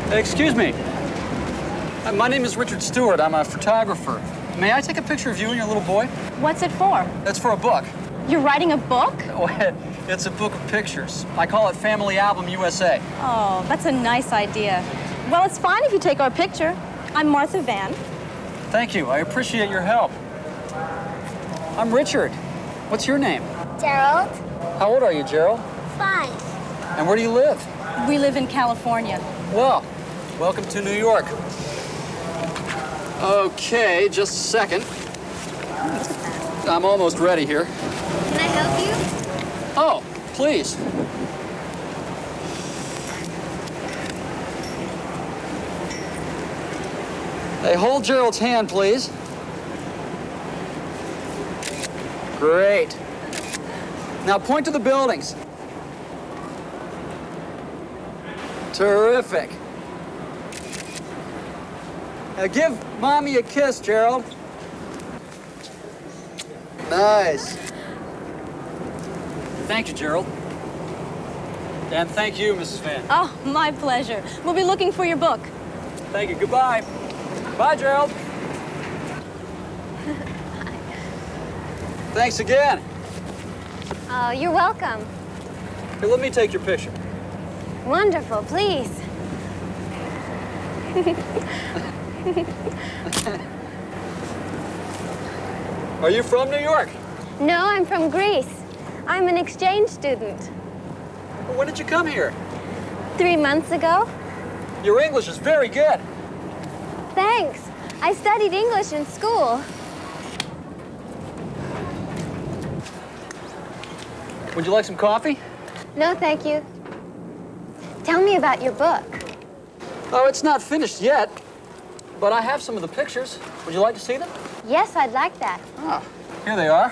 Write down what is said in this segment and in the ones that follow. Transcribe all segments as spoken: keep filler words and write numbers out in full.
Excuse me. Uh, My name is Richard Stewart. I'm a photographer. May I take a picture of you and your little boy? What's it for? That's for a book. You're writing a book? Oh, it's a book of pictures. I call it Family Album U S A. Oh, that's a nice idea. Well, it's fine if you take our picture. I'm Martha Van. Thank you. I appreciate your help. I'm Richard. What's your name? Gerald? How old are you, Gerald? Five. And where do you live? We live in California. Well, welcome to New York. Okay, just a second. I'm almost ready here. Can I help you? Oh, please. Hey, hold Gerald's hand, please. Great. Now point to the buildings. Terrific. Now give Mommy a kiss, Gerald. Nice. Thank you, Gerald. And thank you, Missus Van. Oh, my pleasure. We'll be looking for your book. Thank you. Goodbye. Bye, Gerald. Thanks again. Oh, you're welcome. Here, let me take your picture. Wonderful, please. Are you from New York? No, I'm from Greece. I'm an exchange student. Well, when did you come here? Three months ago. Your English is very good. Thanks. I studied English in school. Would you like some coffee? No, thank you. Tell me about your book. Oh, it's not finished yet, but I have some of the pictures. Would you like to see them? Yes, I'd like that. Ah, here they are.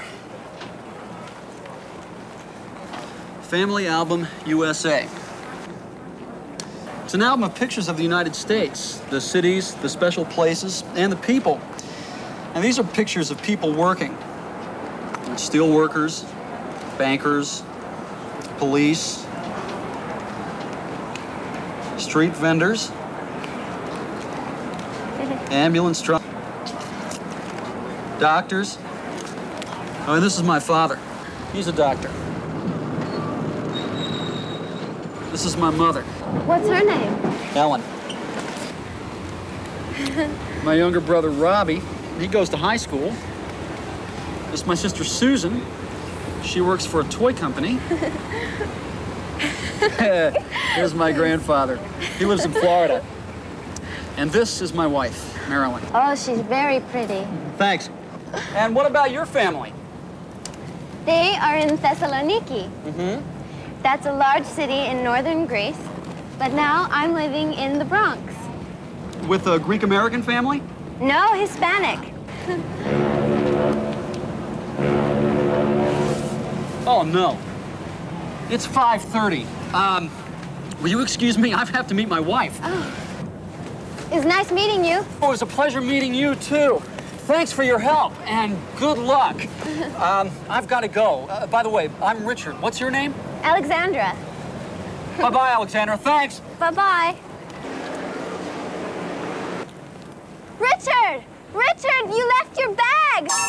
Family Album U S A. It's an album of pictures of the United States, the cities, the special places, and the people. And these are pictures of people working. Steel workers, bankers, police, street vendors, ambulance truck, doctors. Oh, and this is my father. He's a doctor. This is my mother. What's her name? Ellen. My younger brother, Robbie, he goes to high school. This is my sister, Susan. She works for a toy company. Here's my grandfather. He lives in Florida. And this is my wife, Marilyn. Oh, she's very pretty. Thanks. And what about your family? They are in Thessaloniki. Mm-hmm. That's a large city in northern Greece. But now I'm living in the Bronx. With a Greek-American family? No, Hispanic. Oh, no. It's five thirty. Um, will you excuse me? I have to meet my wife. Oh. It's nice meeting you. Oh, it was a pleasure meeting you, too. Thanks for your help, and good luck. um, I've got to go. Uh, by the way, I'm Richard. What's your name? Alexandra. Bye-bye, Alexandra. Thanks. Bye-bye. Richard! Richard, you left your bag!